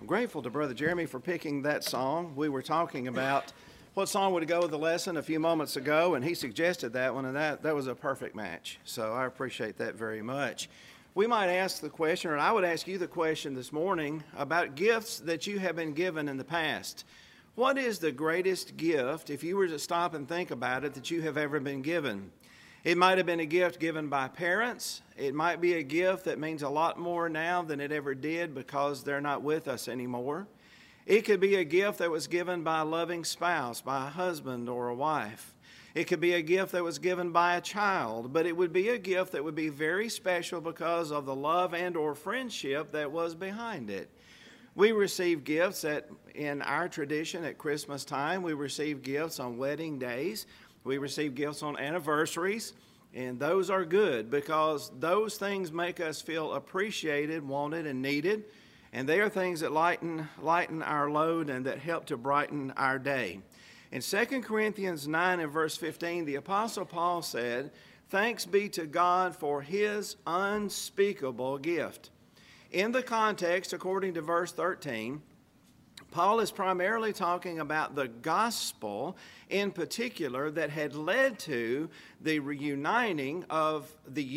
Grateful to Brother Jeremy for picking that song. We were talking about what song would go with the lesson a few moments ago, and he suggested that one, and that was a perfect match. So I appreciate that very much. We might ask the question, or I would ask you the question this morning about gifts that you have been given in the past. What is the greatest gift, if you were to stop and think about it, that you have ever been given? It might have been a gift given by parents. It might be a gift that means a lot more now than it ever did because they're not with us anymore. It could be a gift that was given by a loving spouse, by a husband or a wife. It could be a gift that was given by a child, but it would be a gift that would be very special because of the love and or friendship that was behind it. We receive gifts in our tradition at Christmas time. We receive gifts on wedding days. We receive gifts on anniversaries, and those are good because those things make us feel appreciated, wanted, and needed, and they are things that lighten our load and that help to brighten our day. In 2 Corinthians 9 and verse 15, the Apostle Paul said, "Thanks be to God for His unspeakable gift." In the context, according to verse 13, Paul is primarily talking about the gospel in particular that had led to the uniting of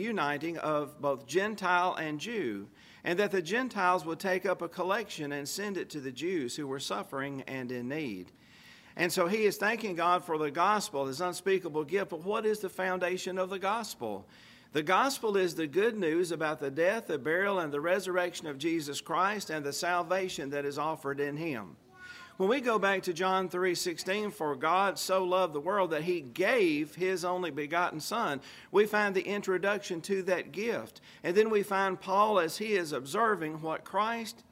both Gentile and Jew, and that the Gentiles would take up a collection and send it to the Jews who were suffering and in need. And so he is thanking God for the gospel, his unspeakable gift. But what is the foundation of the gospel? The gospel is the good news about the death, the burial, and the resurrection of Jesus Christ and the salvation that is offered in Him. When we go back to John 3:16, "For God so loved the world that He gave His only begotten Son," we find the introduction to that gift. And then we find Paul as he is observing what Christ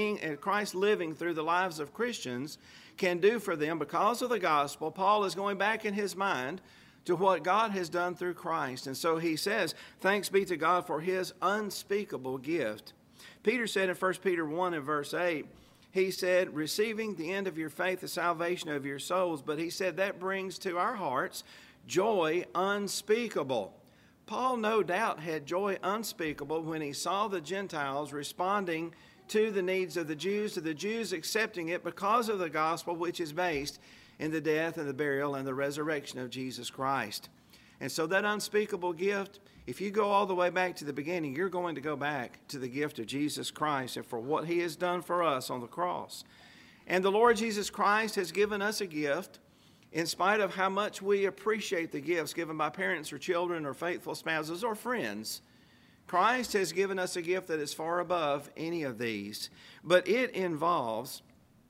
living through the lives of Christians can do for them because of the gospel. Paul is going back in his mind to what God has done through Christ. And so he says, thanks be to God for His unspeakable gift. Peter said in 1 Peter 1 and verse 8, he said, receiving the end of your faith, the salvation of your souls. But he said that brings to our hearts joy unspeakable. Paul no doubt had joy unspeakable when he saw the Gentiles responding to the needs of the Jews accepting it because of the gospel, which is based in the death and the burial and the resurrection of Jesus Christ. And so that unspeakable gift, if you go all the way back to the beginning, you're going to go back to the gift of Jesus Christ and for what He has done for us on the cross. And the Lord Jesus Christ has given us a gift in spite of how much we appreciate the gifts given by parents or children or faithful spouses or friends. Christ has given us a gift that is far above any of these, but it involves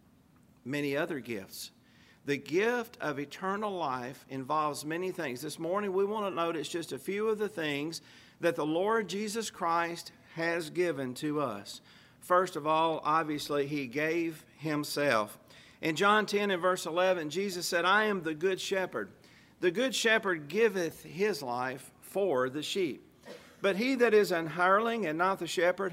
many other gifts. The gift of eternal life involves many things. This morning we want to notice just a few of the things that the Lord Jesus Christ has given to us. First of all, obviously, He gave Himself. In John 10 and verse 11, Jesus said, "I am the good shepherd. The good shepherd giveth his life for the sheep. But he that is an hireling and not the shepherd,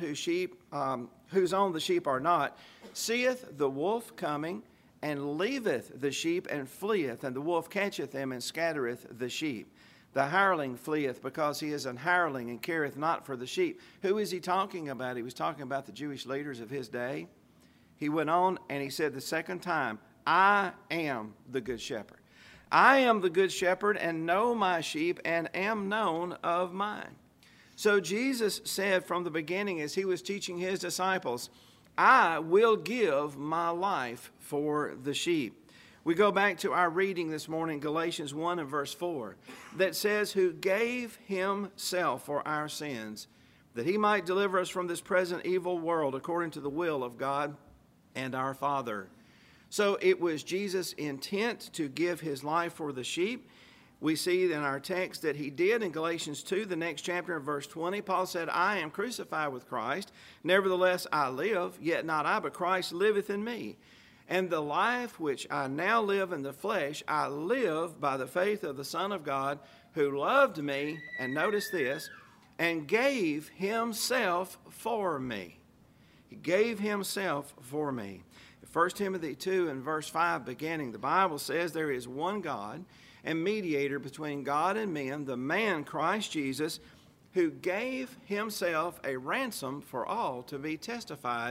whose own the sheep are not, seeth the wolf coming, and leaveth the sheep, and fleeth, and the wolf catcheth them, and scattereth the sheep. The hireling fleeth, because he is an hireling, and careth not for the sheep." Who is he talking about? He was talking about the Jewish leaders of his day. He went on, and he said the second time, "I am the good shepherd. I am the good shepherd, and know my sheep, and am known of mine." So Jesus said from the beginning as He was teaching His disciples, "I will give my life for the sheep." We go back to our reading this morning, Galatians 1 and verse 4, that says, "Who gave Himself for our sins, that He might deliver us from this present evil world according to the will of God and our Father." So it was Jesus' intent to give His life for the sheep. We see in our text that He did in Galatians 2, the next chapter in verse 20. Paul said, "I am crucified with Christ. Nevertheless I live, yet not I, but Christ liveth in me. And the life which I now live in the flesh, I live by the faith of the Son of God, who loved me," and notice this, "and gave Himself for me." He gave Himself for me. 1 Timothy 2 and verse 5 beginning, the Bible says, "There is one God and mediator between God and men, the man Christ Jesus, who gave Himself a ransom for all to be testified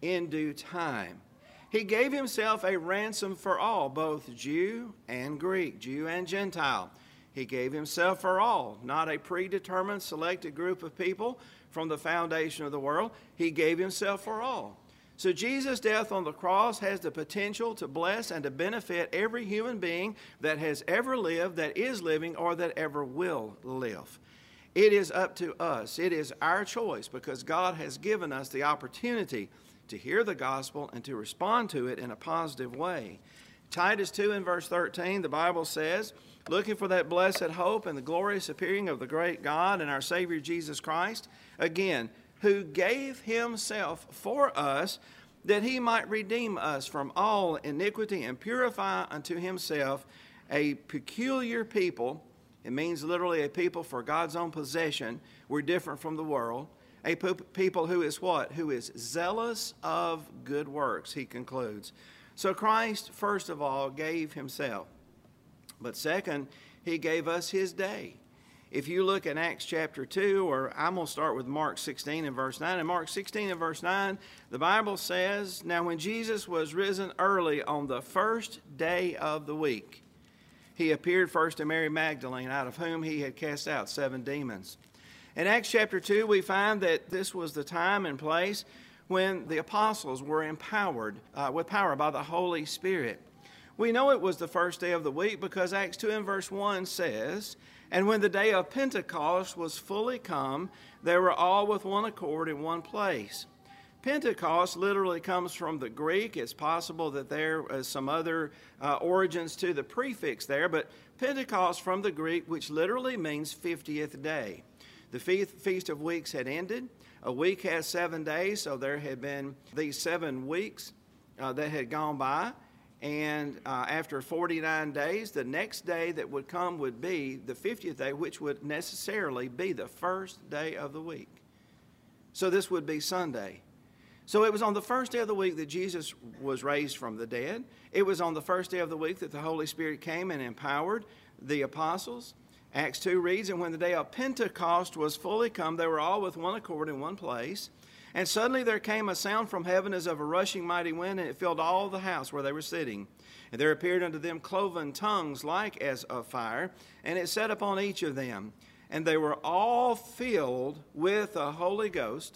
in due time. He gave himself a ransom for all, both Jew and Greek, Jew and Gentile. He gave himself for all, not a predetermined selected group of people from the foundation of the world. He gave himself for all. So Jesus' death on the cross has the potential to bless and to benefit every human being that has ever lived, that is living, or that ever will live. It is up to us. It is our choice, because God has given us the opportunity to hear the gospel and to respond to it in a positive way. Titus 2 and verse 13, the Bible says, looking for that blessed hope and the glorious appearing of the great God and our Savior Jesus Christ, again, who gave himself for us, that he might redeem us from all iniquity and purify unto himself a peculiar people. It means literally a people for God's own possession. We're different from the world. A people who is what? Who is zealous of good works, he concludes. So Christ, first of all, gave himself. But second, he gave us his day. If you look at Acts chapter 2, or I'm going to start with Mark 16 and verse 9. In Mark 16 and verse 9, the Bible says, now when Jesus was risen early on the first day of the week, he appeared first to Mary Magdalene, out of whom he had cast out 7 demons. In Acts chapter 2, we find that this was the time and place when the apostles were empowered with power by the Holy Spirit. We know it was the first day of the week because Acts 2 and verse 1 says, and when the day of Pentecost was fully come, they were all with one accord in one place. Pentecost literally comes from the Greek. It's possible that there is some other origins to the prefix there, but Pentecost from the Greek, which literally means 50th day. The Feast of Weeks had ended. A week has 7 days, so there had been these 7 weeks that had gone by. And after 49 days, the next day that would come would be the 50th day, which would necessarily be the first day of the week. So this would be Sunday. So it was on the first day of the week that Jesus was raised from the dead. It was on the first day of the week that the Holy Spirit came and empowered the apostles. Acts 2 reads, and when the day of Pentecost was fully come, they were all with one accord in one place. And suddenly there came a sound from heaven as of a rushing mighty wind, and it filled all the house where they were sitting. And there appeared unto them cloven tongues like as of fire, and it sat upon each of them. And they were all filled with the Holy Ghost,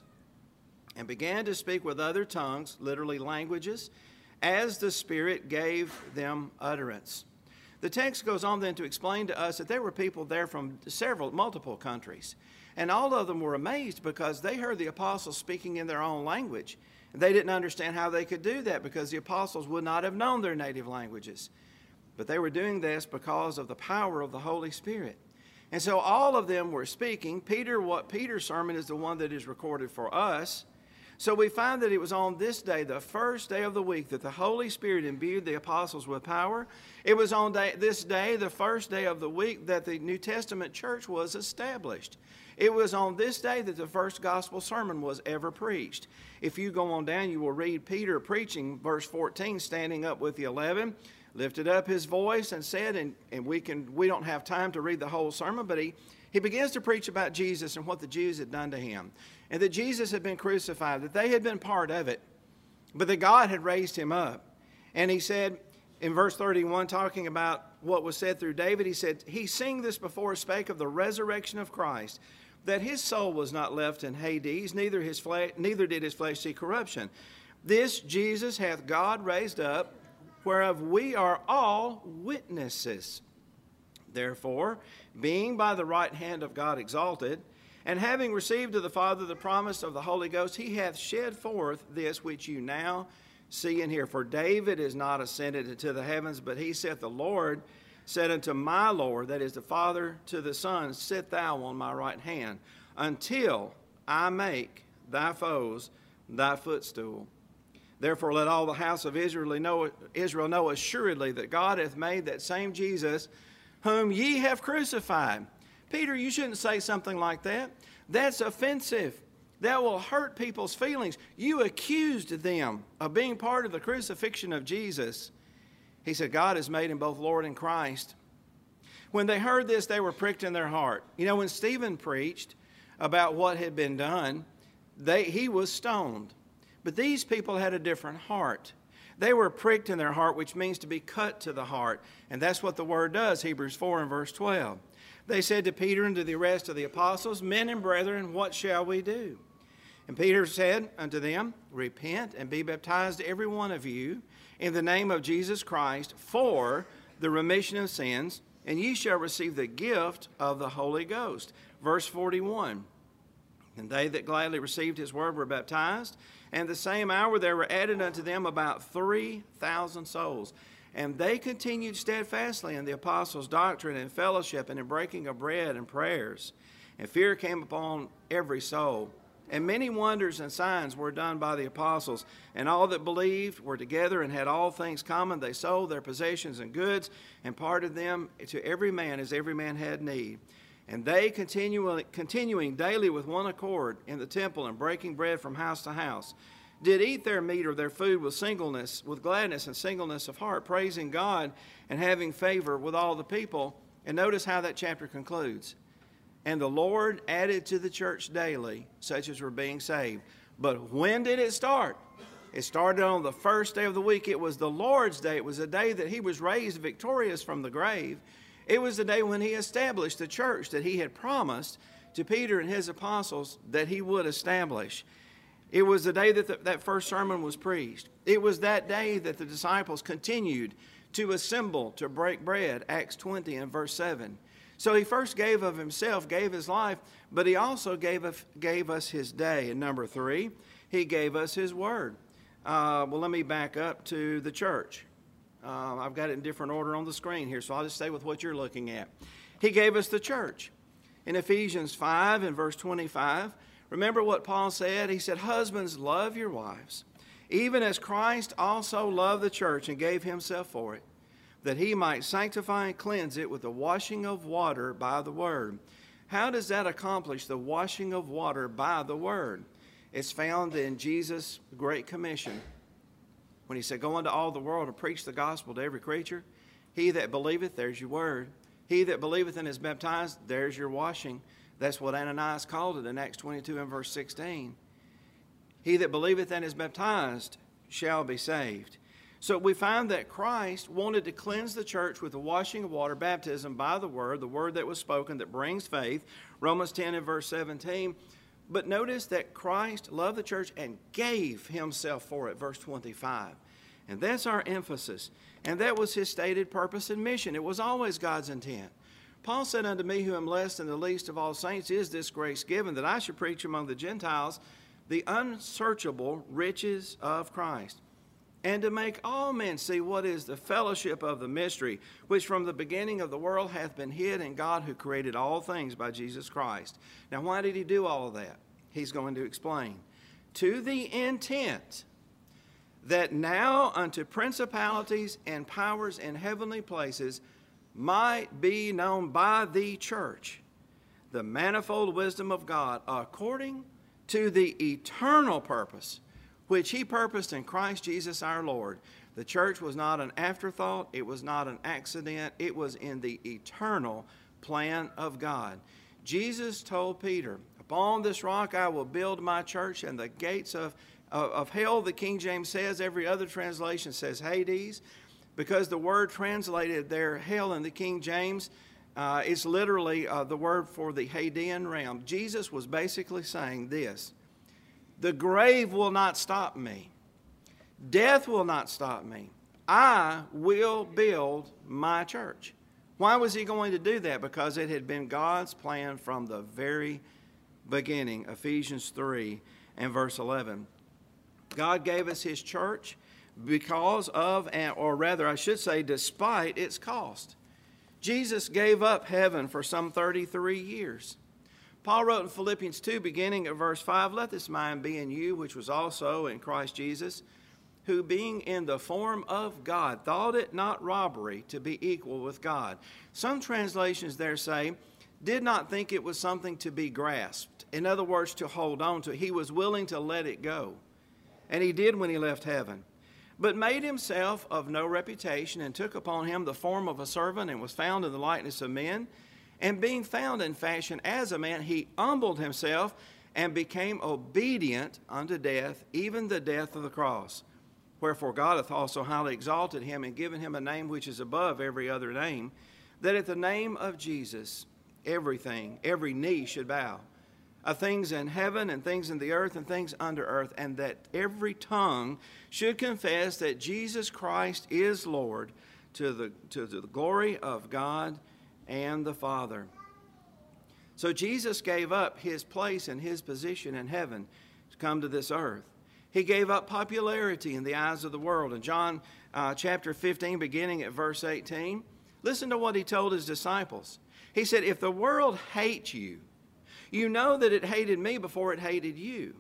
and began to speak with other tongues, literally languages, as the Spirit gave them utterance. The text goes on then to explain to us that there were people there from multiple countries. And all of them were amazed because they heard the apostles speaking in their own language. They didn't understand how they could do that because the apostles would not have known their native languages. But they were doing this because of the power of the Holy Spirit. And so all of them were speaking. Peter's sermon is the one that is recorded for us. So we find that it was on this day, the first day of the week, that the Holy Spirit imbued the apostles with power. It was on this day, the first day of the week, that the New Testament church was established. It was on this day that the first gospel sermon was ever preached. If you go on down, you will read Peter preaching, verse 14, standing up with the 11, lifted up his voice and said, and we don't have time to read the whole sermon, but he begins to preach about Jesus and what the Jews had done to him, and that Jesus had been crucified, that they had been part of it, but that God had raised him up. And he said, in verse 31, talking about what was said through David, he said, he sing this before spake of the resurrection of Christ, that his soul was not left in Hades, neither did his flesh see corruption. This Jesus hath God raised up, whereof we are all witnesses. Therefore, being by the right hand of God exalted, and having received of the Father the promise of the Holy Ghost, he hath shed forth this which you now see and hear. For David is not ascended into the heavens, but he saith, the Lord said unto my Lord, that is the Father to the Son, sit thou on my right hand, until I make thy foes thy footstool. Therefore let all the house of Israel know assuredly that God hath made that same Jesus whom ye have crucified. Peter, you shouldn't say something like that. That's offensive. That will hurt people's feelings. You accused them of being part of the crucifixion of Jesus. He said, God has made him both Lord and Christ. When they heard this, they were pricked in their heart. You know, when Stephen preached about what had been done, he was stoned. But these people had a different heart. They were pricked in their heart, which means to be cut to the heart. And that's what the word does, Hebrews 4 and verse 12. They said to Peter and to the rest of the apostles, Men and brethren, what shall we do? And Peter said unto them, Repent and be baptized every one of you in the name of Jesus Christ for the remission of sins, and ye shall receive the gift of the Holy Ghost. Verse 41. And they that gladly received his word were baptized, and the same hour there were added unto them about 3,000 souls. And they continued steadfastly in the apostles' doctrine and fellowship and in breaking of bread and prayers. And fear came upon every soul. And many wonders and signs were done by the apostles. And all that believed were together and had all things common. They sold their possessions and goods and parted them to every man as every man had need. And they, continuing daily with one accord in the temple and breaking bread from house to house, did eat their meat or their food with gladness and singleness of heart, praising God and having favor with all the people. And notice how that chapter concludes. And the Lord added to the church daily such as were being saved. But when did it start? It started on the first day of the week. It was the Lord's day. It was the day that he was raised victorious from the grave. It was the day when he established the church that he had promised to Peter and his apostles that he would establish. It was the day that that first sermon was preached. It was that day that the disciples continued to assemble to break bread, Acts 20 and verse 7. So he first gave of himself, gave his life, but he also gave us his day. And number 3, he gave us his word. Well, let me back up to the church. I've got it in different order on the screen here, so I'll just stay with what you're looking at. He gave us the church. In Ephesians 5 and verse 25, remember what Paul said? He said, Husbands, love your wives, even as Christ also loved the church and gave himself for it, that he might sanctify and cleanse it with the washing of water by the word. How does that accomplish the washing of water by the word? It's found in Jesus' Great Commission. When he said, Go into all the world and preach the gospel to every creature. He that believeth, there's your word. He that believeth and is baptized, there's your washing. That's what Ananias called it in Acts 22 and verse 16. He that believeth and is baptized shall be saved. So we find that Christ wanted to cleanse the church with the washing of water, baptism by the word that was spoken that brings faith, Romans 10 and verse 17. But notice that Christ loved the church and gave himself for it, verse 25. And that's our emphasis. And that was his stated purpose and mission. It was always God's intent. Paul said, Unto me who am less than the least of all saints is this grace given, that I should preach among the Gentiles the unsearchable riches of Christ, and to make all men see what is the fellowship of the mystery, which from the beginning of the world hath been hid in God who created all things by Jesus Christ. Now, why did he do all of that? He's going to explain. To the intent that now unto principalities and powers in heavenly places might be known by the church the manifold wisdom of God according to the eternal purpose which he purposed in Christ Jesus our Lord. The church was not an afterthought. It was not an accident. It was in the eternal plan of God. Jesus told Peter, Upon this rock I will build my church, and the gates of hell, the King James says, every other translation says Hades, because the word translated there, hell in the King James, is literally the word for the Hadean realm. Jesus was basically saying this: the grave will not stop me. Death will not stop me. I will build my church. Why was he going to do that? Because it had been God's plan from the very beginning. Ephesians 3 and verse 11. God gave us his church because of, or rather I should say, despite its cost. Jesus gave up heaven for some 33 years. Paul wrote in Philippians 2, beginning at verse 5, Let this mind be in you, which was also in Christ Jesus, who being in the form of God, thought it not robbery to be equal with God. Some translations there say, did not think it was something to be grasped. In other words, to hold on to. He was willing to let it go. And he did when he left heaven. But made himself of no reputation, and took upon him the form of a servant, and was found in the likeness of men. And being found in fashion as a man, he humbled himself and became obedient unto death, even the death of the cross. Wherefore God hath also highly exalted him, and given him a name which is above every other name, that at the name of Jesus every knee should bow, of things in heaven and things in the earth and things under earth, and that every tongue should confess that Jesus Christ is Lord, to the glory of God and the Father. So Jesus gave up his place and his position in heaven to come to this earth. He gave up popularity in the eyes of the world. In John chapter 15, beginning at verse 18, listen to what he told his disciples. He said, if the world hates you, you know that it hated me before it hated you.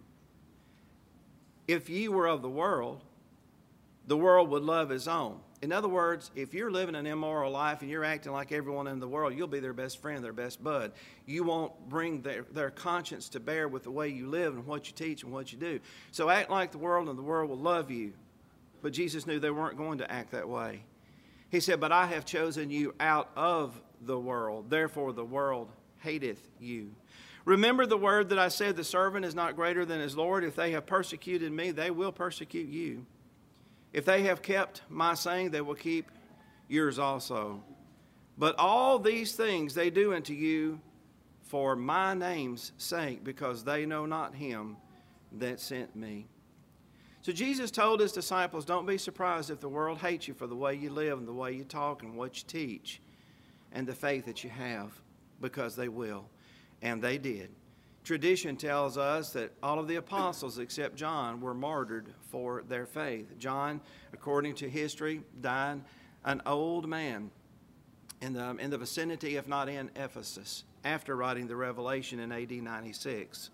If ye were of the world would love his own. In other words, if you're living an immoral life and you're acting like everyone in the world, you'll be their best friend, their best bud. You won't bring their conscience to bear with the way you live and what you teach and what you do. So act like the world, and the world will love you. But Jesus knew they weren't going to act that way. He said, but I have chosen you out of the world. Therefore the world hateth you. Remember the word that I said, the servant is not greater than his Lord. If they have persecuted me, they will persecute you. If they have kept my saying, they will keep yours also. But all these things they do unto you for my name's sake, because they know not him that sent me. So Jesus told his disciples, don't be surprised if the world hates you for the way you live and the way you talk and what you teach and the faith that you have, because they will. And they did. Tradition tells us that all of the apostles except John were martyred for their faith. John, according to history, died an old man in the vicinity, if not in Ephesus, after writing the Revelation in AD 96.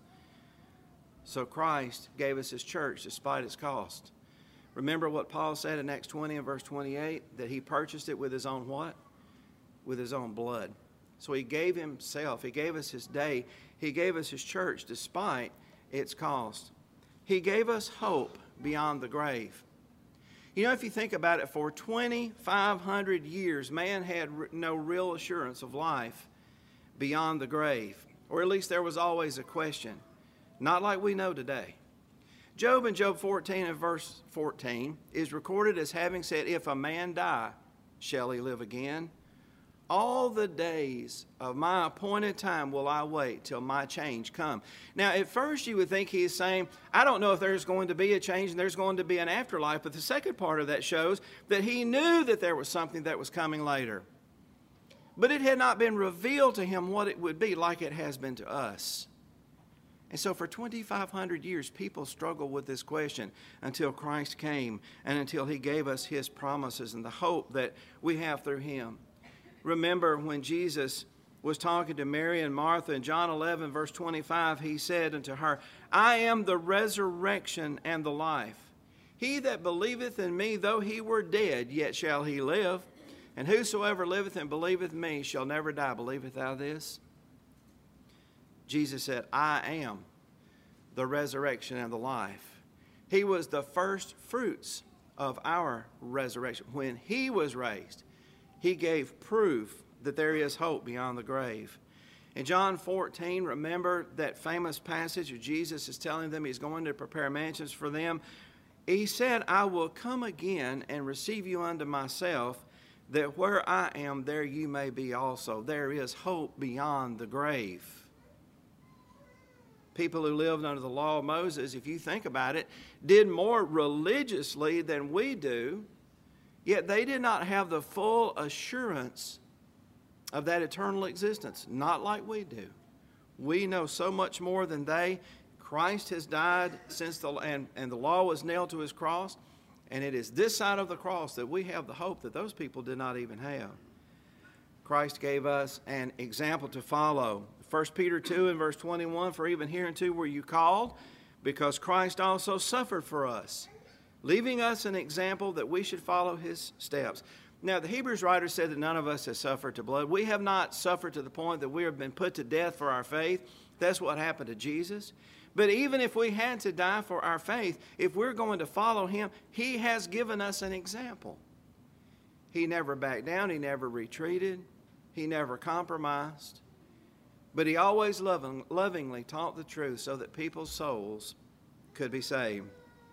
So Christ gave us his church despite its cost. Remember what Paul said in Acts 20 and verse 28, that he purchased it with his own what? With his own blood. So he gave himself, he gave us his day, he gave us his church despite its cost. He gave us hope beyond the grave. You know, if you think about it, for 2,500 years, man had no real assurance of life beyond the grave. Or at least there was always a question. Not like we know today. Job in Job 14 and verse 14 is recorded as having said, if a man die, shall he live again? All the days of my appointed time will I wait till my change come. Now, at first you would think he is saying, I don't know if there's going to be a change and there's going to be an afterlife, but the second part of that shows that he knew that there was something that was coming later. But it had not been revealed to him what it would be, like it has been to us. And so for 2,500 years, people struggled with this question until Christ came and until he gave us his promises and the hope that we have through him. Remember when Jesus was talking to Mary and Martha in John 11, verse 25, he said unto her, I am the resurrection and the life. He that believeth in me, though he were dead, yet shall he live. And whosoever liveth and believeth me shall never die. Believeth thou this? Jesus said, I am the resurrection and the life. He was the first fruits of our resurrection. When he was raised, he gave proof that there is hope beyond the grave. In John 14, remember that famous passage where Jesus is telling them he's going to prepare mansions for them. He said, I will come again and receive you unto myself, that where I am, there you may be also. There is hope beyond the grave. People who lived under the law of Moses, if you think about it, did more religiously than we do. Yet they did not have the full assurance of that eternal existence, not like we do. We know so much more than they. Christ has died and the law was nailed to his cross, and it is this side of the cross that we have the hope that those people did not even have. Christ gave us an example to follow. 1 Peter 2 and verse 21, for even hereunto were you called, because Christ also suffered for us, leaving us an example that we should follow his steps. Now, the Hebrews writer said that none of us has suffered to blood. We have not suffered to the point that we have been put to death for our faith. That's what happened to Jesus. But even if we had to die for our faith, if we're going to follow him, he has given us an example. He never backed down. He never retreated. He never compromised. But he always lovingly taught the truth so that people's souls could be saved.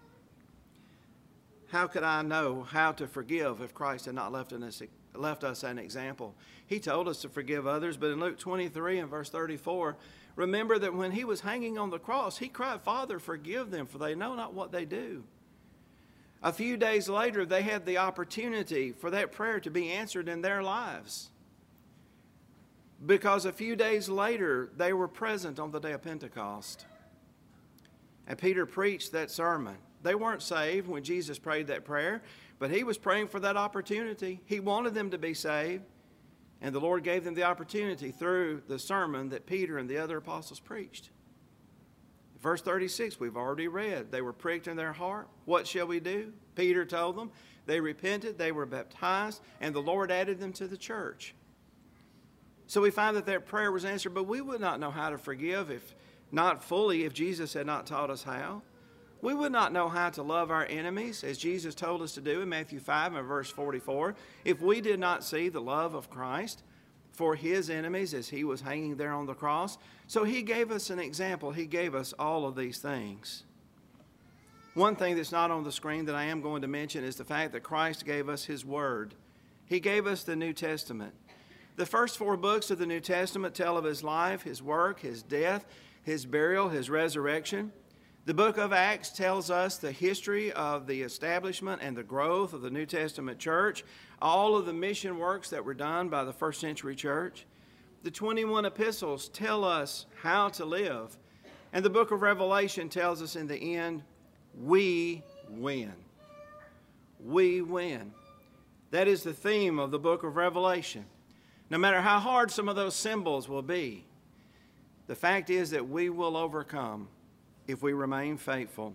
How could I know how to forgive if Christ had not left us an example? He told us to forgive others, but in Luke 23 and verse 34, remember that when he was hanging on the cross, he cried, "Father, forgive them, for they know not what they do." A few days later, they had the opportunity for that prayer to be answered in their lives. Because a few days later, they were present on the day of Pentecost. And Peter preached that sermon. They weren't saved when Jesus prayed that prayer, but he was praying for that opportunity. He wanted them to be saved, and the Lord gave them the opportunity through the sermon that Peter and the other apostles preached. Verse 36, we've already read. They were pricked in their heart. What shall we do? Peter told them. They repented, they were baptized, and the Lord added them to the church. So we find that their prayer was answered, but we would not know how to forgive if not fully, if Jesus had not taught us how. We would not know how to love our enemies, as Jesus told us to do in Matthew 5 and verse 44, if we did not see the love of Christ for his enemies as he was hanging there on the cross. So he gave us an example. He gave us all of these things. One thing that's not on the screen that I am going to mention is the fact that Christ gave us his word. He gave us the New Testament. The first 4 books of the New Testament tell of his life, his work, his death, his burial, his resurrection. The book of Acts tells us the history of the establishment and the growth of the New Testament church, all of the mission works that were done by the first century church. The 21 epistles tell us how to live. And the book of Revelation tells us in the end, we win. We win. That is the theme of the book of Revelation. No matter how hard some of those symbols will be, the fact is that we will overcome if we remain faithful.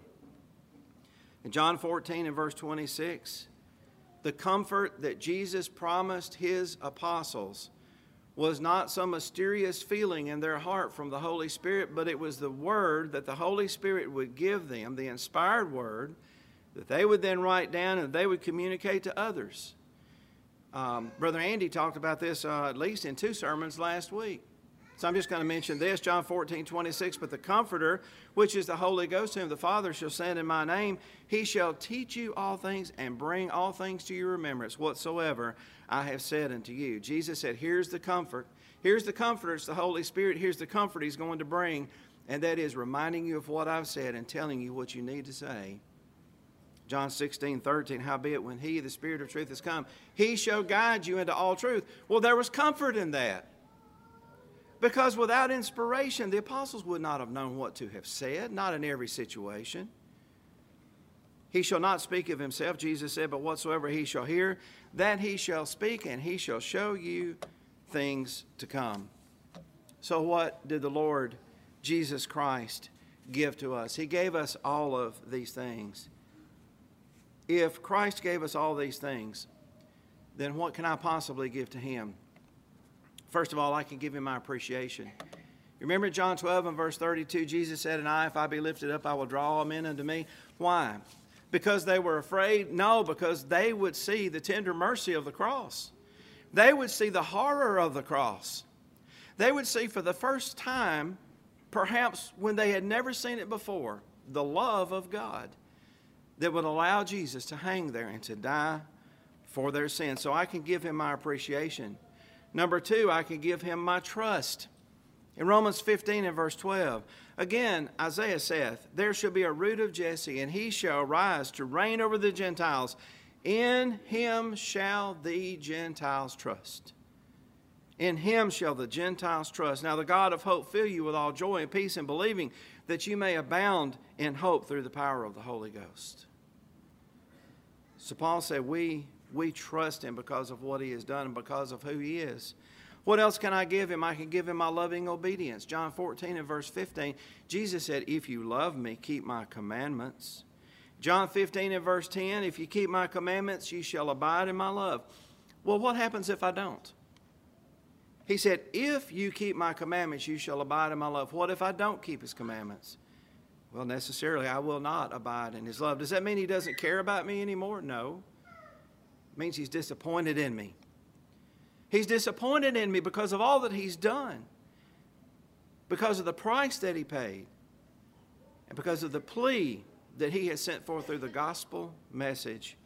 In John 14 and verse 26, the comfort that Jesus promised his apostles was not some mysterious feeling in their heart from the Holy Spirit, but it was the word that the Holy Spirit would give them, the inspired word, that they would then write down and they would communicate to others. Brother Andy talked about this at least in 2 sermons last week. So I'm just going to mention this, John 14:26, but the Comforter, which is the Holy Ghost, whom the Father shall send in my name, he shall teach you all things and bring all things to your remembrance, whatsoever I have said unto you. Jesus said, here's the comfort. Here's the Comforter, it's the Holy Spirit. Here's the comfort he's going to bring, and that is reminding you of what I've said and telling you what you need to say. John 16:13, howbeit when he, the Spirit of truth, is come, he shall guide you into all truth. Well, there was comfort in that. Because without inspiration, the apostles would not have known what to have said, not in every situation. He shall not speak of himself, Jesus said, but whatsoever he shall hear, that he shall speak, and he shall show you things to come. So what did the Lord Jesus Christ give to us? He gave us all of these things. If Christ gave us all these things, then what can I possibly give to him? First of all, I can give him my appreciation. Remember John 12 and verse 32, Jesus said, and I, if I be lifted up, I will draw all men unto me. Why? Because they were afraid? No, because they would see the tender mercy of the cross. They would see the horror of the cross. They would see for the first time, perhaps when they had never seen it before, the love of God that would allow Jesus to hang there and to die for their sins. So I can give him my appreciation. Number 2, I can give him my trust. In Romans 15 and verse 12, again, Isaiah saith, there shall be a root of Jesse, and he shall rise to reign over the Gentiles. In him shall the Gentiles trust. In him shall the Gentiles trust. Now the God of hope fill you with all joy and peace in believing, that you may abound in hope through the power of the Holy Ghost. So Paul said, we trust him because of what he has done and because of who he is. What else can I give him? I can give him my loving obedience. John 14 and verse 15, Jesus said, if you love me, keep my commandments. John 15 and verse 10, if you keep my commandments, you shall abide in my love. Well, what happens if I don't? He said, if you keep my commandments, you shall abide in my love. What if I don't keep his commandments? Well, necessarily, I will not abide in his love. Does that mean he doesn't care about me anymore? No. It means he's disappointed in me. He's disappointed in me because of all that he's done. because of the price that he paid, and because of the plea that he has sent forth through the gospel message.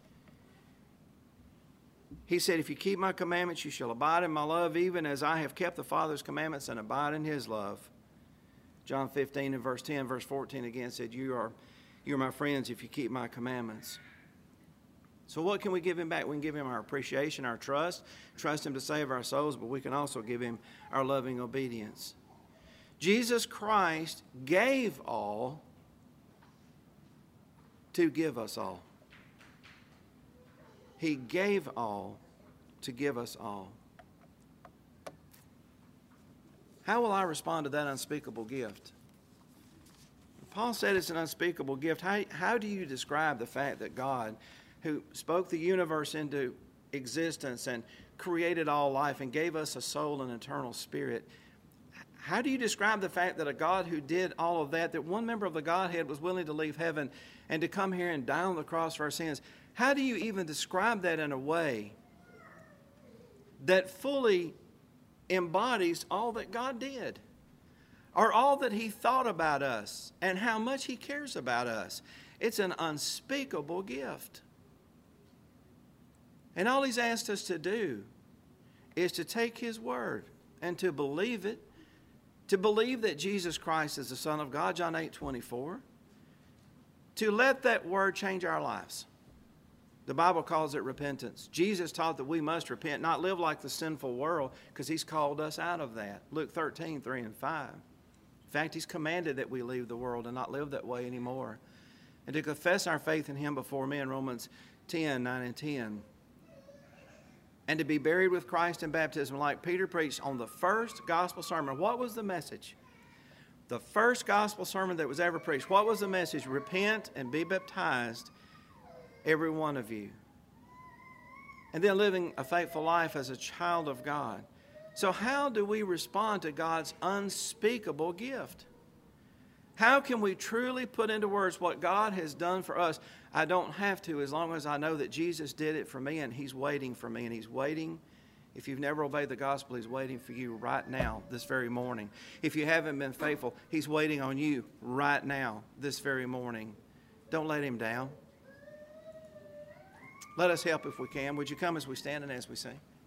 He said, if you keep my commandments, you shall abide in my love, even as I have kept the Father's commandments and abide in his love. John 15 and verse 10, verse 14 again said, you are my friends if you keep my commandments. So what can we give him back? We can give him our appreciation, our trust him to save our souls, but we can also give him our loving obedience. Jesus Christ gave all to give us all. He gave all to give us all. How will I respond to that unspeakable gift? Paul said it's an unspeakable gift. How do you describe the fact that God, who spoke the universe into existence and created all life and gave us a soul and eternal spirit, how do you describe the fact that a God who did all of that one member of the Godhead was willing to leave heaven and to come here and die on the cross for our sins? How do you even describe that in a way that fully embodies all that God did, or all that he thought about us and how much he cares about us? It's an unspeakable gift. And all he's asked us to do is to take his word and to believe it, to believe that Jesus Christ is the Son of God, John 8:24, to let that word change our lives. The Bible calls it repentance. Jesus taught that we must repent, not live like the sinful world, because he's called us out of that. Luke 13, 3 and 5. In fact, he's commanded that we leave the world and not live that way anymore, and to confess our faith in him before men, Romans 10, 9 and 10. And to be buried with Christ in baptism, like Peter preached on the first gospel sermon. What was the message? The first gospel sermon that was ever preached. What was the message? Repent and be baptized, every one of you. And then living a faithful life as a child of God. So how do we respond to God's unspeakable gift? How can we truly put into words what God has done for us? I don't have to, as long as I know that Jesus did it for me and he's waiting for me. And he's waiting. If you've never obeyed the gospel, he's waiting for you right now, this very morning. If you haven't been faithful, he's waiting on you right now, this very morning. Don't let him down. Let us help if we can. Would you come as we stand and as we sing?